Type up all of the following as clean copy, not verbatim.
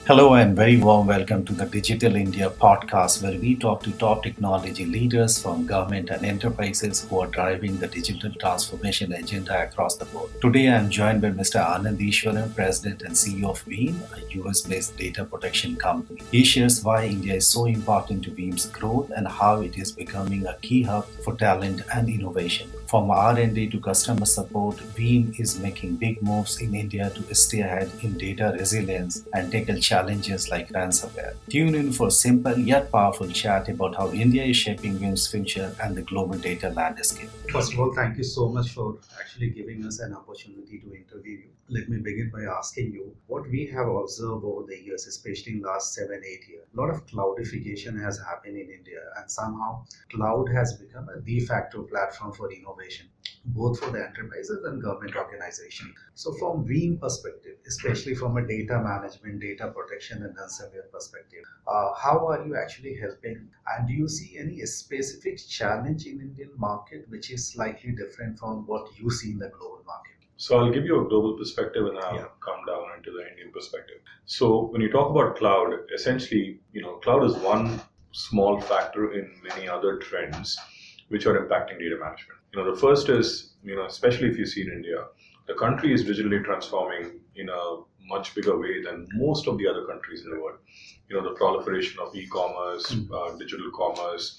Hello and very warm welcome to the Digital India podcast, where we talk to top technology leaders from government and enterprises who are driving the digital transformation agenda across the board. Today I am joined by Mr. Anand Ishwaran, President and CEO of Veeam, a US-based data protection company. He shares why India is so important to Veeam's growth and how it is becoming a key hub for talent and innovation. From R&D to customer support, Veeam is making big moves in India to stay ahead in data resilience and tackle challenges like ransomware. Tune in for simple yet powerful chat about how India is shaping Veeam's future and the global data landscape. First of all, thank you so much for actually giving us an opportunity to interview you. Let me begin by asking you what we have observed over the years, especially in the last 7-8 years. A lot of cloudification has happened in India, and somehow cloud has become a de facto platform for innovation, both for the enterprises and government organizations. So from Veeam perspective, especially from a data management, data protection and ransomware perspective, how are you actually helping? And do you see any specific challenge in Indian market which is slightly different from what you see in the global market? So I'll give you a global perspective and I'll come down into the Indian perspective. So when you talk about cloud, essentially, cloud is one small factor in many other trends which are impacting data management. The first is, especially if you see in India, the country is digitally transforming in a much bigger way than most of the other countries in the world. The proliferation of e-commerce, digital commerce,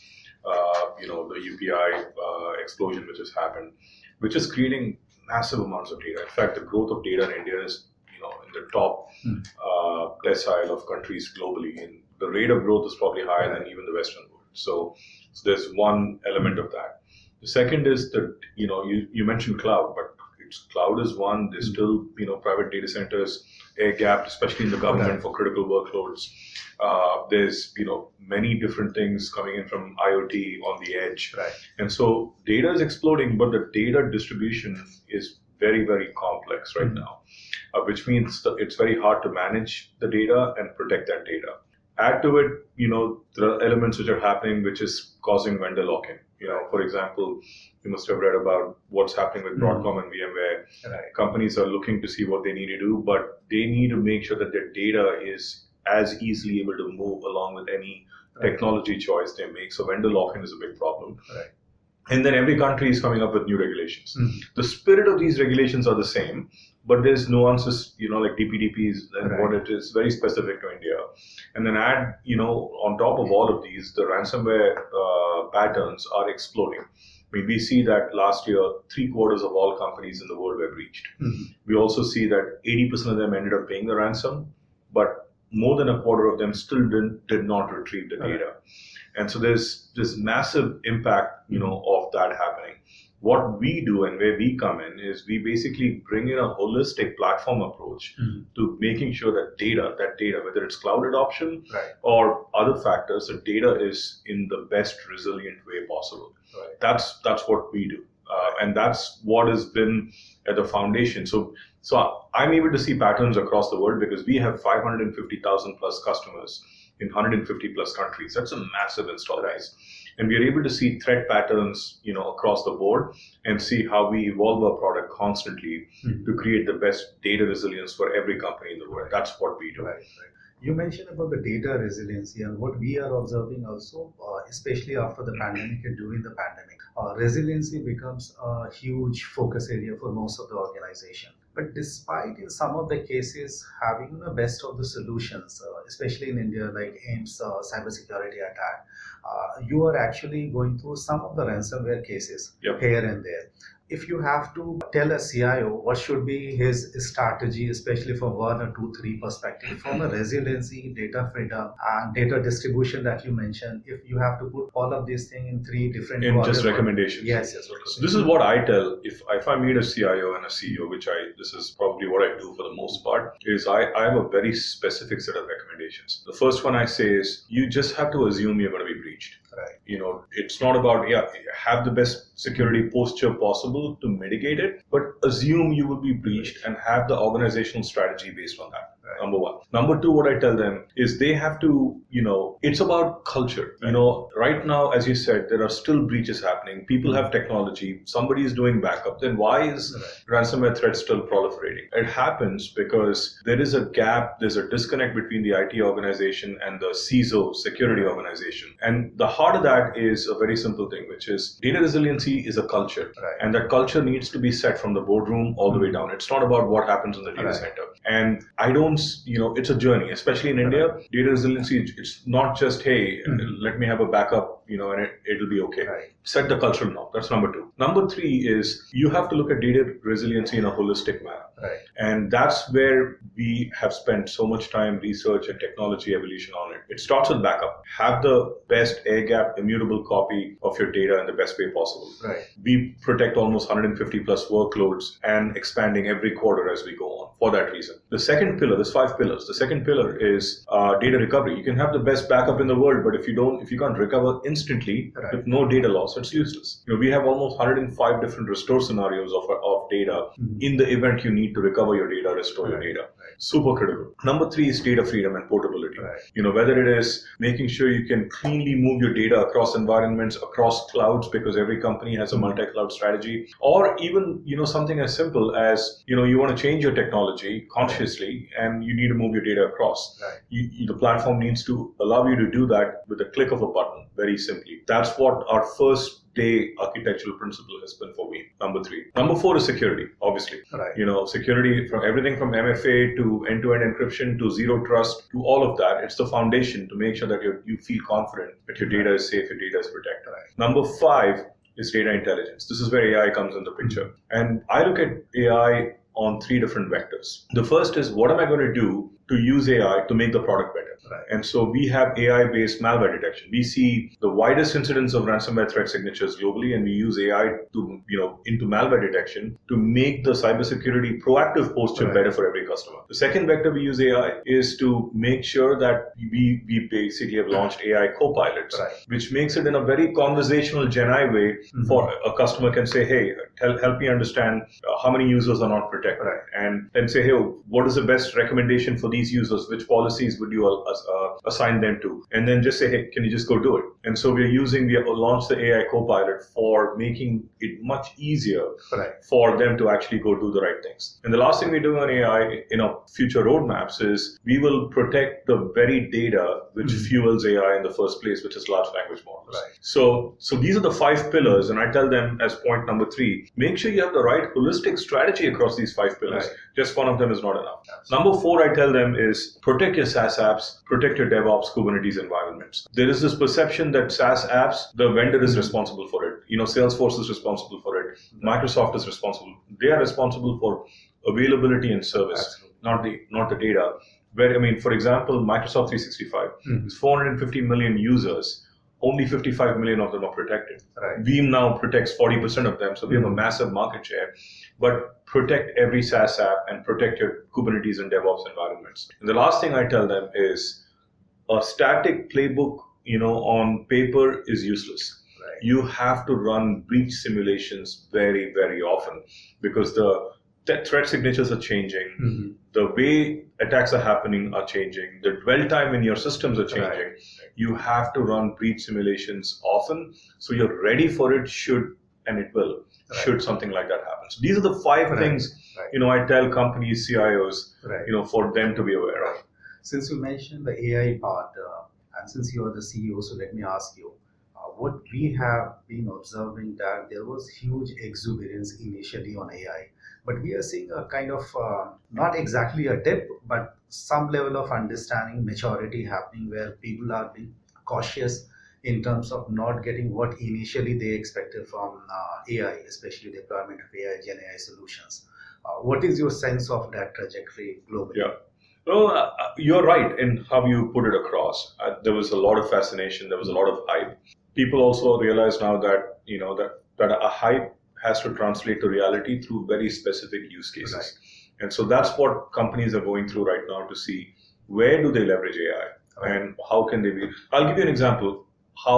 the UPI explosion which has happened, which is creating massive amounts of data. In fact, the growth of data in India is, in the top decile of countries globally, and the rate of growth is probably higher than even the Western world. So there's one element of that. The second is that, you mentioned cloud, but cloud is one. There's still, private data centers, air-gapped, especially in the government for critical workloads. There's, many different things coming in from IoT on the edge. Right. And so data is exploding, but the data distribution is very, very complex right now, which means that it's very hard to manage the data and protect that data. Add to it, there are elements which are happening which is causing vendor lock-in. For example, you must have read about what's happening with Broadcom and VMware. Right. Companies are looking to see what they need to do, but they need to make sure that their data is as easily able to move along with any technology choice they make. So vendor lock-in is a big problem. Right. And then every country is coming up with new regulations. The spirit of these regulations are the same, but there's nuances, like DPDPs and what it is, very specific to India. And then add, on top of all of these, the ransomware patterns are exploding. I mean, we see that last year, 3/4 of all companies in the world were breached. We also see that 80% of them ended up paying the ransom, but more than a quarter of them still did not retrieve the data. And so there's this massive impact, of that happening. What we do and where we come in is we basically bring in a holistic platform approach to making sure that data, whether it's cloud adoption or other factors, the data is in the best resilient way possible. Right. That's what we do. And that's what has been at the foundation. So I'm able to see patterns across the world because we have 550,000 plus customers in 150 plus countries. That's a massive install base. And we are able to see threat patterns, across the board and see how we evolve our product constantly to create the best data resilience for every company in the world. That's what we do. Right. You mentioned about the data resiliency, and what we are observing also, especially after the pandemic and during the pandemic, resiliency becomes a huge focus area for most of the organization. But despite in some of the cases having the best of the solutions, especially in India, like AIMS cybersecurity attack, you are actually going through some of the ransomware cases here and there. If you have to tell a CIO what should be his strategy, especially from 1 or 2, 3 perspective, from a resiliency, data freedom, and data distribution that you mentioned, if you have to put all of these things in 3 different just recommendations. Yes. So this is what I tell if I meet a CIO and a CEO, this is probably what I do for the most part, is I have a very specific set of recommendations. The first one I say is you just have to assume you're going to be breached. Right. It's not about, have the best security posture possible to mitigate it, but assume you will be breached and have the organizational strategy based on that. Right. Number one. Number two, what I tell them is they have to, it's about culture. Right. Right now, as you said, there are still breaches happening. People have technology. Somebody is doing backup. Then why is ransomware threat still proliferating? It happens because there is a gap, there's a disconnect between the IT organization and the CISO security organization. And the heart of that is a very simple thing, which is data resiliency is a culture. Right. And that culture needs to be set from the boardroom all the way down. It's not about what happens in the data center. And I don't, it's a journey, especially in India. Data resiliency, it's not just, hey, let me have a backup, and it'll be okay. Right. Set the cultural norm. That's number two. Number three is you have to look at data resiliency in a holistic manner. Right. And that's where we have spent so much time, research and technology evolution on it. It starts with backup. Have the best air-gapped, immutable copy of your data in the best way possible. Right. We protect almost 150 plus workloads and expanding every quarter as we go on for that reason. The second pillar, there's 5 pillars. The second pillar is data recovery. You can have the best backup in the world, but if you can't recover instantly with no data loss, it's useless. We have almost 105 different restore scenarios of data in the event you need to recover your data, restore your data. Super critical. Number 3 is data freedom and portability. Whether it is making sure you can cleanly move your data across environments, across clouds, because every company has a multi-cloud strategy, or even, something as simple as, you want to change your technology consciously and you need to move your data across. The platform needs to allow you to do that with a click of a button, very simply. That's what our first day architectural principle has been for me. Number 3. Number 4 is security, obviously. Security from everything from MFA to end-to-end encryption to zero trust to all of that. It's the foundation to make sure that you feel confident that your data is safe, your data is protected. Number 5 is data intelligence. This is where AI comes in the picture. And I look at AI on 3 different vectors. The first is, what am I going to do to use AI to make the product better? And so we have AI-based malware detection. We see the widest incidence of ransomware threat signatures globally, and we use AI to, into malware detection to make the cybersecurity proactive posture better for every customer. The second vector we use AI is to make sure that we basically have launched AI copilots, which makes it in a very conversational Gen AI way for a customer can say, hey, help me understand how many users are not protected. And then say, hey, what is the best recommendation for these users? Which policies would you assign them to? And then just say, hey, can you just go do it? And so we have launched the AI Copilot for making it much easier for them to actually go do the right things. And the last thing we do on AI in our future roadmaps is we will protect the very data which fuels AI in the first place, which is large language models. So these are the 5 pillars, and I tell them as point number 3, make sure you have the right holistic strategy across these 5 pillars. Just one of them is not enough. Number 4, I tell them, is protect your SaaS apps, protect your DevOps Kubernetes environments. There is this perception that SaaS apps, the vendor is responsible for it. Salesforce is responsible for it. Microsoft is responsible. They are responsible for availability and service, not the data. For example, Microsoft 365 is 450 million users. Only 55 million of them are protected. Veeam now protects 40% of them, so we have a massive market share. But protect every SaaS app and protect your Kubernetes and DevOps environments. And the last thing I tell them is a static playbook, on paper is useless. You have to run breach simulations very, very often because the threat signatures are changing. The way attacks are happening are changing. The dwell time in your systems are changing. You have to run breach simulations often, so you're ready for it should something like that happen. So these are the 5 things, I tell companies, CIOs, for them to be aware of. Since you mentioned the AI part, and since you are the CEO, so let me ask you, what we have been observing that there was huge exuberance initially on AI, but we are seeing a kind of, not exactly a dip, but some level of understanding, maturity happening where people are being cautious in terms of not getting what initially they expected from AI, especially deployment of AI, Gen AI solutions. What is your sense of that trajectory globally? Well, you're right in how you put it across. There was a lot of fascination. There was a lot of hype. People also realize now that, that a hype has to translate to reality through very specific use cases. And so that's what companies are going through right now to see where do they leverage AI and how can they be. I'll give you an example how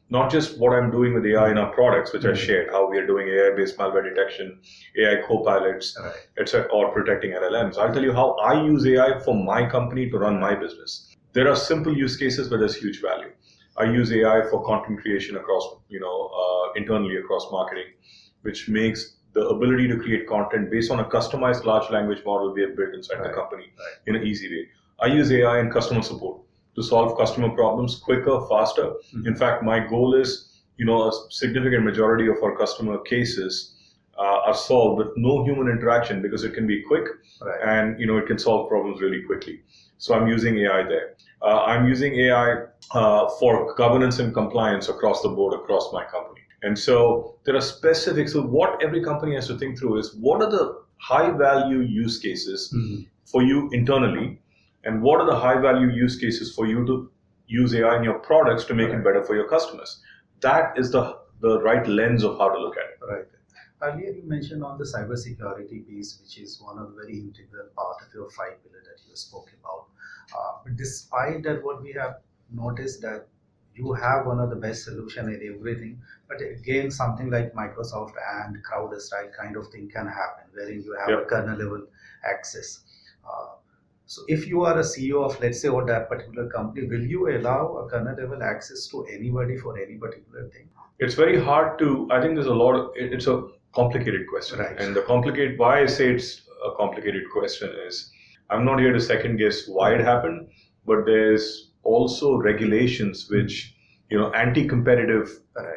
not just what I'm doing with AI in our products, which I shared, how we are doing AI-based malware detection, AI copilots, etc., or protecting LLMs. I'll tell you how I use AI for my company to run my business. There are simple use cases where there's huge value. I use AI for content creation across, internally across marketing, which makes the ability to create content based on a customized large language model we have built inside the company in an easy way. I use AI in customer support to solve customer problems quicker, faster. In fact, my goal is, a significant majority of our customer cases are solved with no human interaction because it can be quick and, it can solve problems really quickly. So I'm using AI there. I'm using AI for governance and compliance across the board, across my company. And so there are specifics. So what every company has to think through is what are the high value use cases for you internally, and what are the high value use cases for you to use AI in your products to make it better for your customers. That is the right lens of how to look at it. Right. Earlier you mentioned on the cybersecurity piece, which is one of the very integral part of your 5 pillar that you spoke about. But despite that, what we have noticed that you have one of the best solution in everything, but again, something like Microsoft and CrowdStrike kind of thing can happen, wherein you have a kernel level access. So if you are a CEO of, let's say, or that particular company, will you allow a kernel level access to anybody for any particular thing? It's very hard to, I think there's a lot of, it's a complicated question. And why I say it's a complicated question is, I'm not here to second guess why it happened, but there's also regulations which, anti-competitive,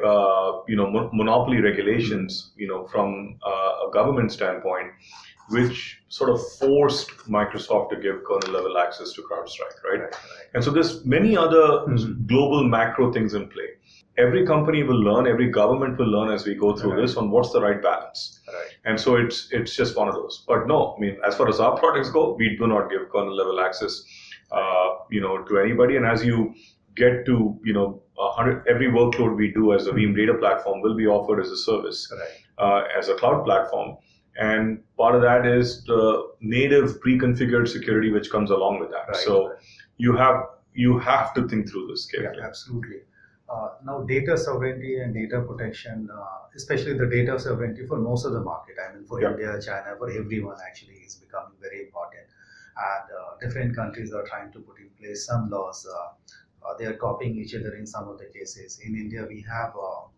monopoly regulations, from a government standpoint, which sort of forced Microsoft to give kernel level access to CrowdStrike, right? And so there's many other global macro things in play. Every company will learn, every government will learn as we go through this on what's the right balance. And so it's just one of those. But no, as far as our products go, we do not give kernel level access, to anybody. And as you get to, every workload we do as a Veeam data platform will be offered as a service, as a cloud platform. And part of that is the native pre-configured security which comes along with that. So you have to think through this carefully. Yeah, absolutely. Now, data sovereignty and data protection, especially the data sovereignty for most of the market, for India, China, for everyone actually is becoming very important. And different countries are trying to put in place some laws. They are copying each other in some of the cases. In India, we have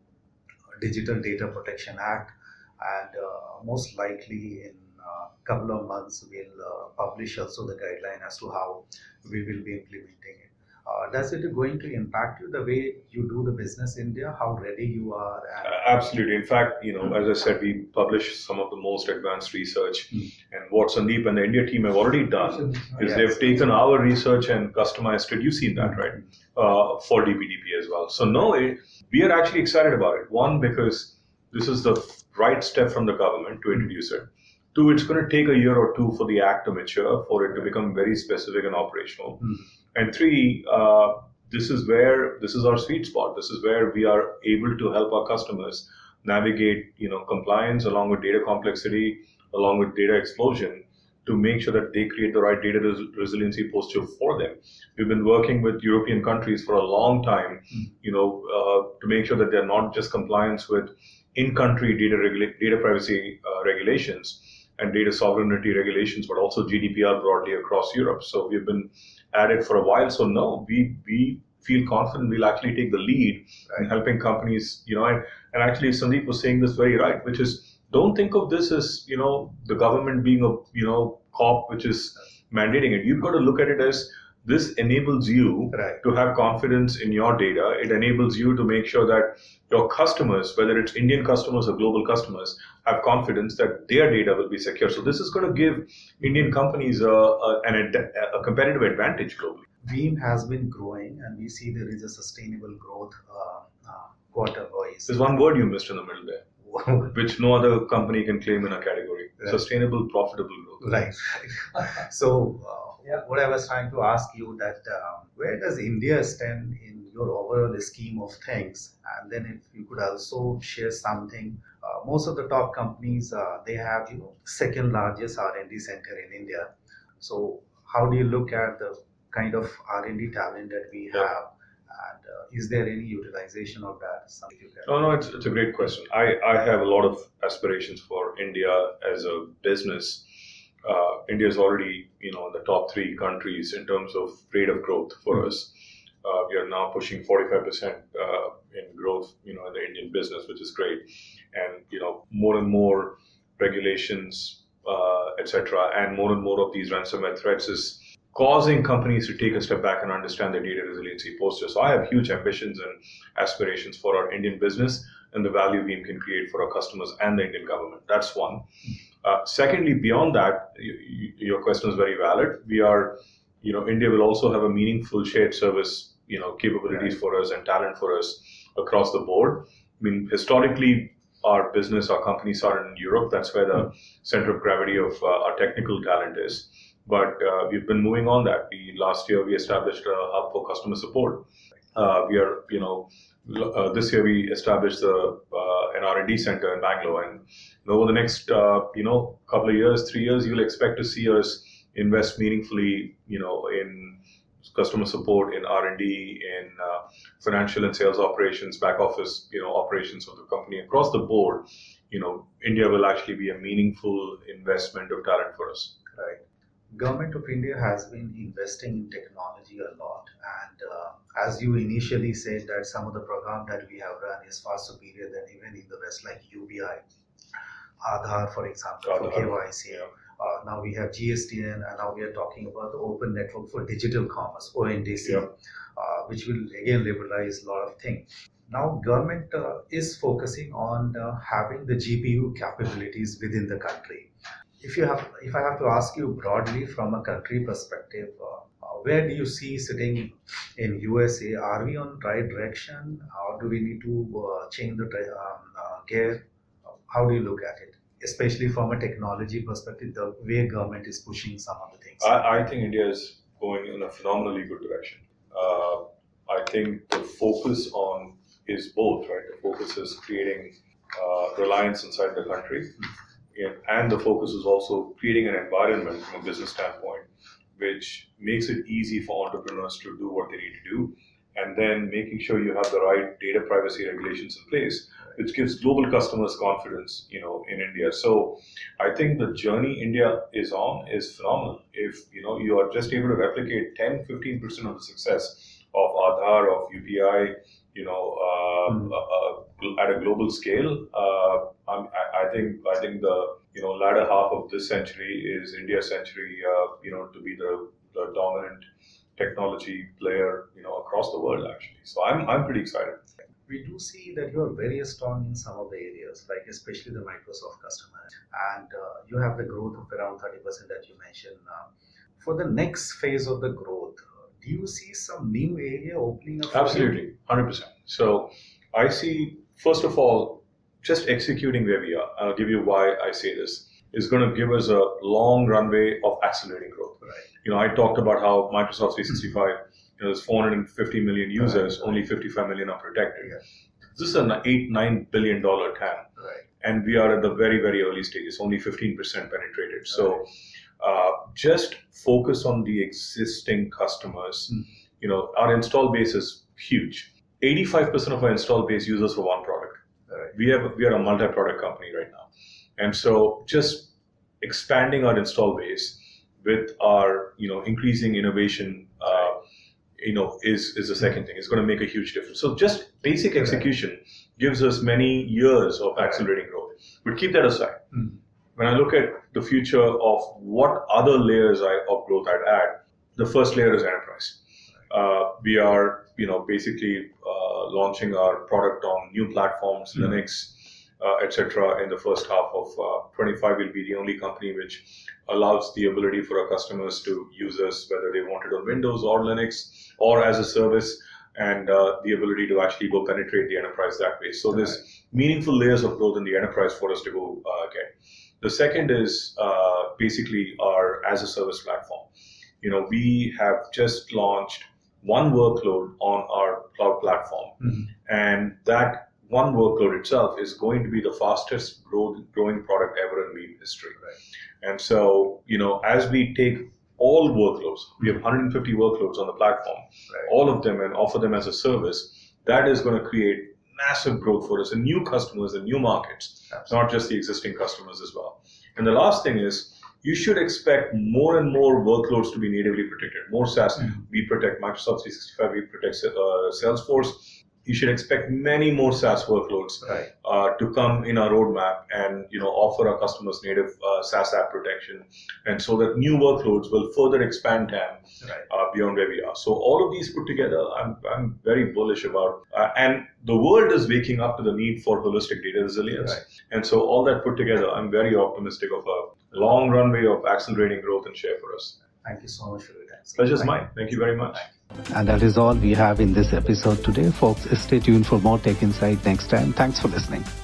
a Digital Data Protection Act, and most likely in a couple of months, we'll publish also the guideline as to how we will be implementing it. Does it going to impact you the way you do the business in India, how ready you are? Absolutely. In fact, as I said, we publish some of the most advanced research. And what Sandeep and the India team have already done is they've taken our research and customized it. You've seen that, right? For DPDP as well. So no, we are actually excited about it. One, because this is the right step from the government to introduce it. Two, it's going to take a year or two for the act to mature, for it to become very specific and operational. And three, this is our sweet spot. This is where we are able to help our customers navigate, compliance along with data complexity, along with data explosion, to make sure that they create the right data resiliency posture for them. We've been working with European countries for a long time, to make sure that they're not just compliance with in-country data privacy regulations and data sovereignty regulations, but also GDPR broadly across Europe. So we've been at it for a while. So no, we feel confident we'll actually take the lead in helping companies, and actually Sandeep was saying this very right, which is, don't think of this as, the government being a, cop which is mandating it. You've got to look at it as, this enables you to have confidence in your data. It enables you to make sure that your customers, whether it's Indian customers or global customers, have confidence that their data will be secure. So this is going to give Indian companies a competitive advantage globally. Veeam has been growing, and we see there is a sustainable growth quarter-wise. There's one word you missed in the middle there, which no other company can claim in a category. Sustainable, profitable growth. Right. So what I was trying to ask you that where does India stand in your overall scheme of things? And then if you could also share something, most of the top companies, they have, second largest R&D center in India. So how do you look at the kind of R&D talent that we have? And is there any utilization of that? Something you can. Oh no, it's a great question. I have a lot of aspirations for India as a business. India is already in the top 3 countries in terms of rate of growth for us. We are now pushing 45% in growth, in the Indian business, which is great. And more and more regulations, etc., and more of these ransomware threats is causing companies to take a step back and understand their data resiliency posture. So I have huge ambitions and aspirations for our Indian business and the value we can create for our customers and the Indian government. That's one. Secondly, beyond that, your question is very valid. We are, India will also have a meaningful shared service, capabilities for us and talent for us across the board. I mean, historically, our companies are in Europe. That's where the center of gravity of our technical talent is. But we've been moving on that. Last year, we established a hub for customer support. This year we established an R&D center in Bangalore, and over the next couple of years, 3 years, you'll expect to see us invest meaningfully, in customer support, in R&D, in financial and sales operations, back office, operations of the company across the board. India will actually be a meaningful investment of talent for us. Right. Government of India has been investing in technology a lot, and as you initially said that some of the program that we have run is far superior than even in the West, like UBI, Aadhaar, for example, for KYC. Now we have GSTN, and now we are talking about the Open Network for Digital Commerce, ONDC, which will again liberalize a lot of things. Now government is focusing on having the GPU capabilities within the country. If I have to ask you broadly from a country perspective, where do you see sitting in USA? Are we on the right direction, or do we need to change the gear? How do you look at it, especially from a technology perspective, the way government is pushing some of the things? I think India is going in a phenomenally good direction. I think the focus is both, right? The focus is creating reliance inside the country. And the focus is also creating an environment from a business standpoint which makes it easy for entrepreneurs to do what they need to do, and then making sure you have the right data privacy regulations in place, which gives global customers confidence, in India. So I think the journey India is on is phenomenal. If, you are just able to replicate 10-15% of the success of Aadhaar, of UPI, at a global scale, I think the latter half of this century is India's century, to be the dominant technology player, across the world actually. So I'm pretty excited. We do see that you are very strong in some of the areas, like especially the Microsoft customer, and you have the growth of around 30% that you mentioned. For the next phase of the growth, do you see some new area opening up? Absolutely, 100%. So I see, first of all, just executing where we are. I'll give you why I say this. Is going to give us a long runway of accelerating growth. Right. I talked about how Microsoft 365, there's 450 million users, only 55 million are protected. Yeah. This is an $8-9 billion TAM. Right. And we are at the very, very early stages, only 15% penetrated. So just focus on the existing customers. Our install base is huge. 85% of our install base uses for one product. Right. We are a multi-product company right now. And so just expanding our install base with our, increasing innovation, is the second thing. It's going to make a huge difference. So just basic execution gives us many years of accelerating growth. But keep that aside. When I look at the future of what other layers of growth I'd add, the first layer is enterprise. We are, basically launching our product on new platforms, Linux, etc. in the first half of 25. We'll be the only company which allows the ability for our customers to use us, whether they want it on Windows or Linux or as a service, and the ability to actually go penetrate the enterprise that way. So there's meaningful layers of growth in the enterprise for us to go get. The second is basically our as a service platform. We have just launched one workload on our cloud platform, and that one workload itself is going to be the fastest growing product ever in Veeam history. Right. And so, as we take all workloads. We have 150 workloads on the platform, Right. all of them, and offer them as a service. That is going to create massive growth for us and new customers and new markets, Absolutely. not just the existing customers as well. And the last thing is, you should expect more and more workloads to be natively protected. More SaaS. We protect Microsoft 365, we protect Salesforce. You should expect many more SaaS workloads Right. to come in our roadmap and offer our customers native SaaS app protection, and so that new workloads will further expand TAM Right. beyond where we are. So all of these put together, I'm very bullish about, and the world is waking up to the need for holistic data resilience. Right. And so all that put together, I'm very optimistic of a long runway of accelerating growth and share for us. Thank you so much for your time. Pleasure's mine. Thank you very much. And that is all we have in this episode today, folks. Stay tuned for more Tech Insight next time. Thanks for listening.